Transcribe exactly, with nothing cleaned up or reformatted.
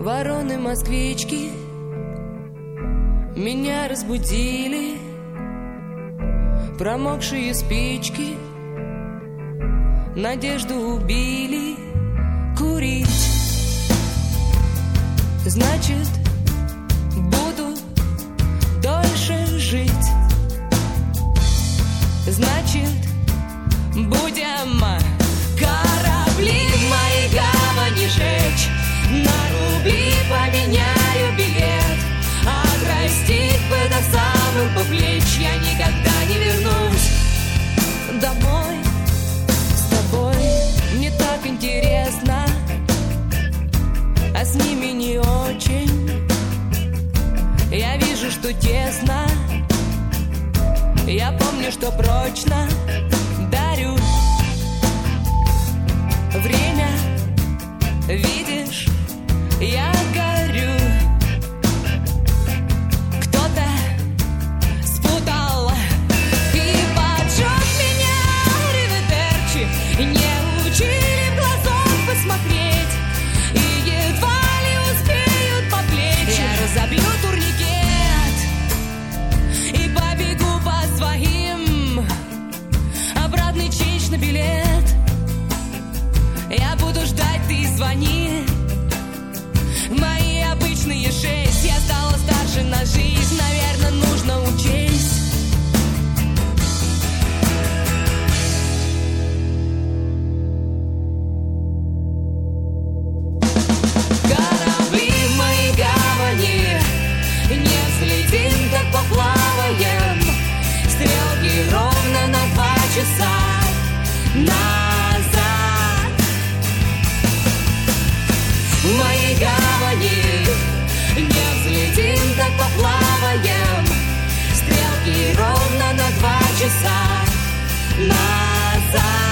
Вороны-москвички меня разбудили, промокшие спички надежду убили. Курить значит буду дольше жить, значит будем корабли в моей гавани жечь, на рубли поменяю билет, отрастить бы до самых по плеч. Я никогда не вернусь домой с тобой. Мне так интересно, а с ними не очень. Я вижу, что тесно, я помню, что прочно дарю время. Видишь, я горю. Кто-то спутал и поджег меня риведерчи. Не учили в глазок посмотреть, и едва ли успеют по плечи. Я разобью турникет и побегу по своим. Обратный ченч на билет. Я буду ждать, ты звони. Мои обычные шесть. Я стала старше на жизнь, наверное, нужно учесть. Корабли в моей гавани, не взлетим, так поплаваем. Стрелки ровно на два часа назад. В моей гавани не взлетим, так поплаваем. Стрелки ровно на два часа назад.